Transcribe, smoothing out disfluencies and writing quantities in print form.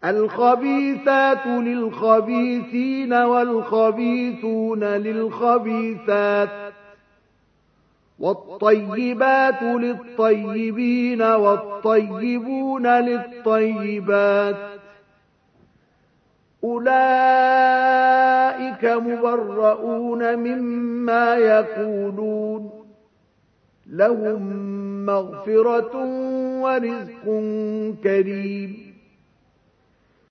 الخبيثات للخبيثين والخبيثون للخبيثات والطيبات للطيبين والطيبون للطيبات أولئك مبرؤون مما يقولون لهم مغفرة ورزق كريم